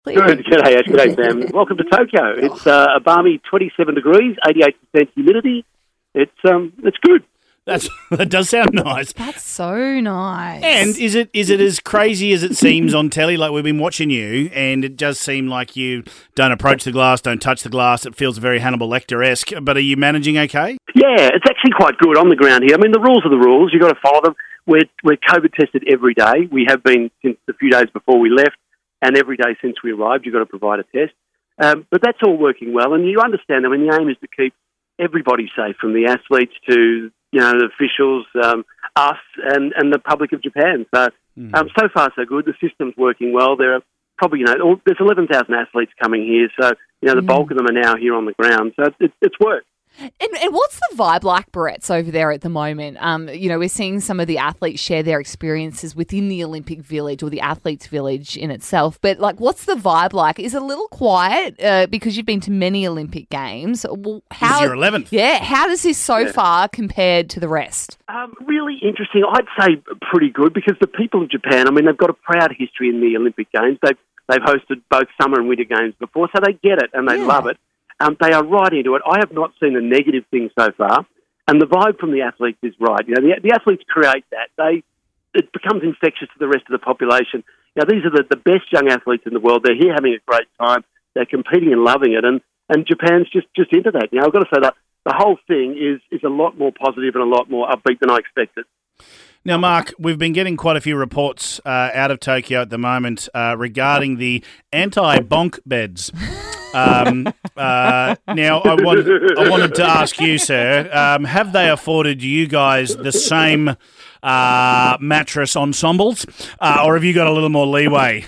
Good. G'day, Ash. G'day, Sam. Welcome to Tokyo. It's a balmy 27 degrees, 88% humidity. It's good. That does sound nice. That's so nice. And is it as crazy as it seems on telly? Like, we've been watching you, and it does seem like you don't approach the glass, don't touch the glass. It feels very Hannibal Lecter-esque. But are you managing okay? Yeah, it's actually quite good on the ground here. I mean, the rules are the rules. You've got to follow them. We're COVID tested every day. We have been since the few days before we left, and every day since we arrived, you've got to provide a test. But that's all working well, and you understand. I mean, the aim is to keep everybody safe, from the athletes to the officials, us, and the public of Japan. So, so far so good. The system's working well. There are probably there's 11,000 athletes coming here, so the bulk of them are now here on the ground. So it's worked. And what's the vibe like, Barrett's, over there at the moment? We're seeing some of the athletes share their experiences within the Olympic Village or the Athletes Village in itself. But, what's the vibe like? Is it a little quiet because you've been to many Olympic Games? This is your 11th. Yeah. How does this so far compared to the rest? Really interesting. I'd say pretty good, because the people of Japan, I mean, they've got a proud history in the Olympic Games. They've hosted both Summer and Winter Games before, so they get it and they love it. They are right into it. I have not seen a negative thing so far, and the vibe from the athletes is right. The athletes create that. It becomes infectious to the rest of the population. These are the best young athletes in the world. They're here having a great time. They're competing and loving it, and Japan's just into that. I've got to say that the whole thing is a lot more positive and a lot more upbeat than I expected. Now, Mark, we've been getting quite a few reports out of Tokyo at the moment regarding the anti-bonk beds. Now, I wanted to ask you, sir, have they afforded you guys the same mattress ensembles, or have you got a little more leeway?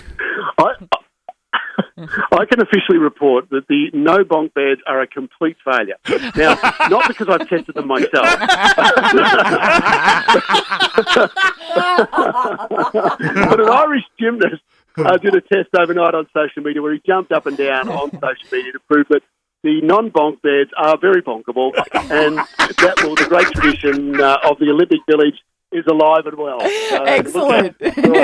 I can officially report that the no bonk beds are a complete failure. Now, not because I've tested them myself. But an Irish gymnast did a test overnight on social media where he jumped up and down on social media to prove that the non-bonk beds are very bonkable, and the great tradition of the Olympic Village is alive and well. So, excellent.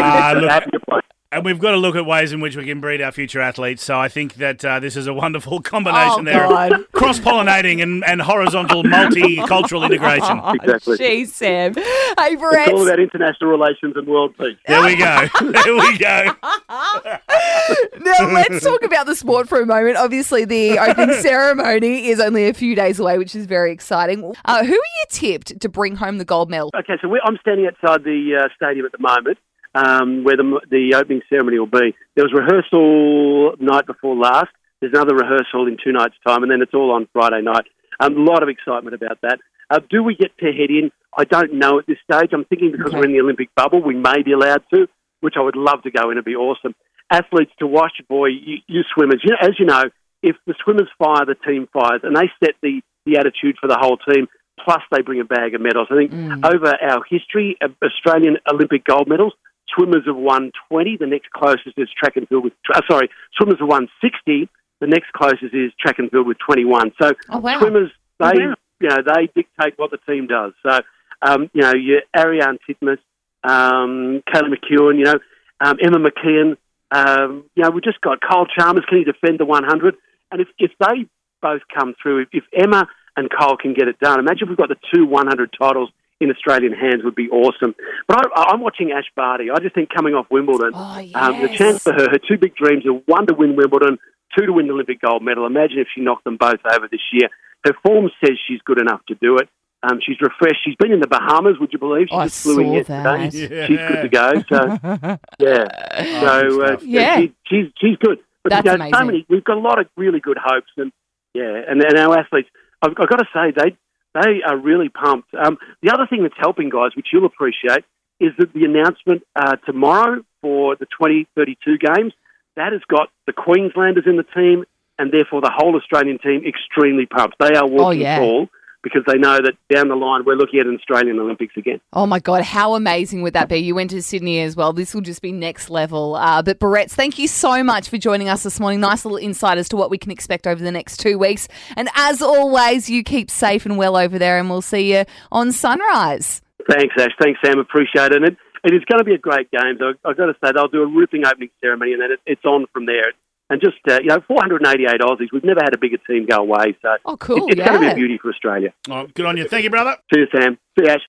And we've got to look at ways in which we can breed our future athletes. So I think that this is a wonderful combination there of cross-pollinating and horizontal multicultural integration. Exactly. Jeez, Sam. Hey, Brett. It's all about international relations and world peace. There we go. There we go. Now, let's talk about the sport for a moment. Obviously, the opening ceremony is only a few days away, which is very exciting. Who are you tipped to bring home the gold medal? Okay, so I'm standing outside the stadium at the moment, where the opening ceremony will be. There was rehearsal night before last. There's another rehearsal in 2 nights' time, and then it's all on Friday night. A lot of excitement about that. Do we get to head in? I don't know at this stage. I'm thinking because we're in the Olympic bubble, we may be allowed to, which I would love to go in. It'd be awesome. Athletes to watch, boy, you swimmers. As you know, if the swimmers fire, the team fires, and they set the attitude for the whole team, plus they bring a bag of medals. I think over our history of Australian Olympic gold medals, swimmers have won 20. The next closest is track and field with... swimmers have won 60. The next closest is track and field with 21. So swimmers, they dictate what the team does. So, your Ariane Titmus, Kaylee McEwen, Emma McKeon, we've just got Kyle Chalmers. Can he defend the 100? And if they both come through, if Emma and Kyle can get it done, imagine if we've got the 2 100 titles in Australian hands would be awesome. But I'm watching Ash Barty. I just think coming off Wimbledon, the chance for her 2 big dreams are 1 to win Wimbledon, 2 to win the Olympic gold medal. Imagine if she knocked them both over this year. Her form says she's good enough to do it. She's refreshed. She's been in the Bahamas, would you believe? She just flew in yesterday. Yeah. She's good to go. So, she's good. But that's amazing. We've got a lot of really good hopes. And our athletes, I've got to say, they are really pumped. The other thing that's helping, guys, which you'll appreciate, is that the announcement tomorrow for the 2032 Games, that has got the Queenslanders in the team and therefore the whole Australian team extremely pumped. They are walking tall because they know that down the line we're looking at an Australian Olympics again. Oh, my God, how amazing would that be? You went to Sydney as well. This will just be next level. But, Barrett's, thank you so much for joining us this morning. Nice little insight as to what we can expect over the next 2 weeks. And as always, you keep safe and well over there, and we'll see you on Sunrise. Thanks, Ash. Thanks, Sam. Appreciate it. It is going to be a great game. I've got to say, they'll do a ripping opening ceremony, and then it's on from there. and just 488 Aussies. We've never had a bigger team go away, so Oh, cool! it's going to be a beauty for Australia. Oh, good on you. Thank you, brother. See you, Sam. See you, Ash.